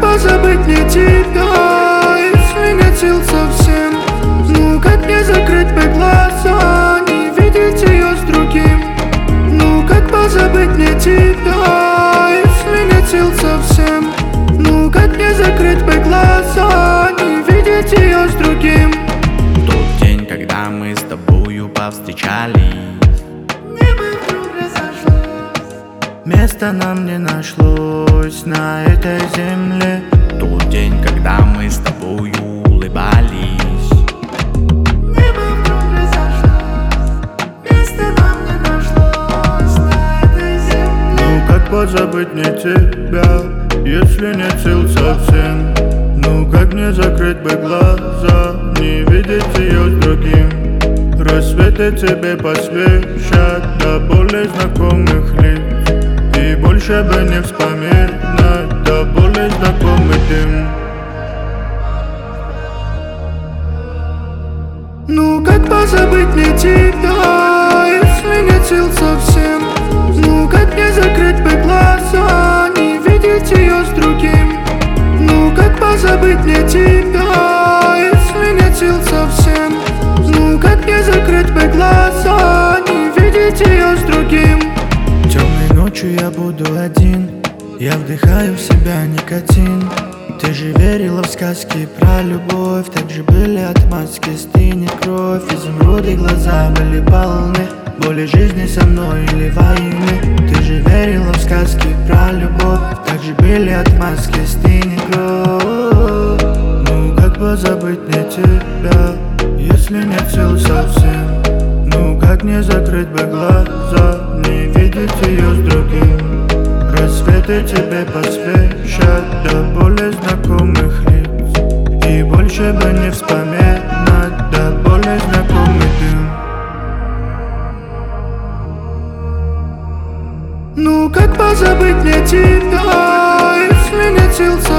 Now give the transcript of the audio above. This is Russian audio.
позабыть мне тебя, если нет сил совсем? Ну как мне закрыть бы глаза, не видеть ее с другим? Ну как позабыть мне тебя, если нет сил совсем? Ну как мне закрыть бы глаза, не видеть ее с другим? Тот день, когда мы с тобою повстречались, небо вдруг разошлось, места нам не нашлось на этой земле. Тот день, когда мы с тобою улыбались, небо вдруг разошлось, места нам не нашлось на этой земле. ну как позабыть мне тебя, если нет сил совсем? Ну как мне закрыть бы глаза, не видеть ее с другим? Рассветы тебе посвящат до более знакомых лиц, и больше бы не вспоминать до более знакомый дым. Ну как позабыть мне тебя, если нет сил совсем? Ну как мне закрыть бы глаза, не видеть ее с другим? Ну как позабыть мне тебя, если нет сил совсем? Ну как мне закрыть бы глаза, не видеть ее с другим? Темной ночью я буду один, я вдыхаю в себя никотин. Ты же верила в сказки про любовь, так же были отмазки, стынет кровь. Изумруды глаза были полны боли жизни со мной или войны. Ты же верила в сказки про любовь, так же были отмазки, стынет кровь. Ну как позабыть мне тебя, если нет сил совсем? Ну как не закрыть бы глаза, не видеть ее с другим? Рассветы тебе посвящат до более знакомых лиц, и больше бы не вспоминать до более знакомый дым. Ну как позабыть мне тебя, если нет сил совсем?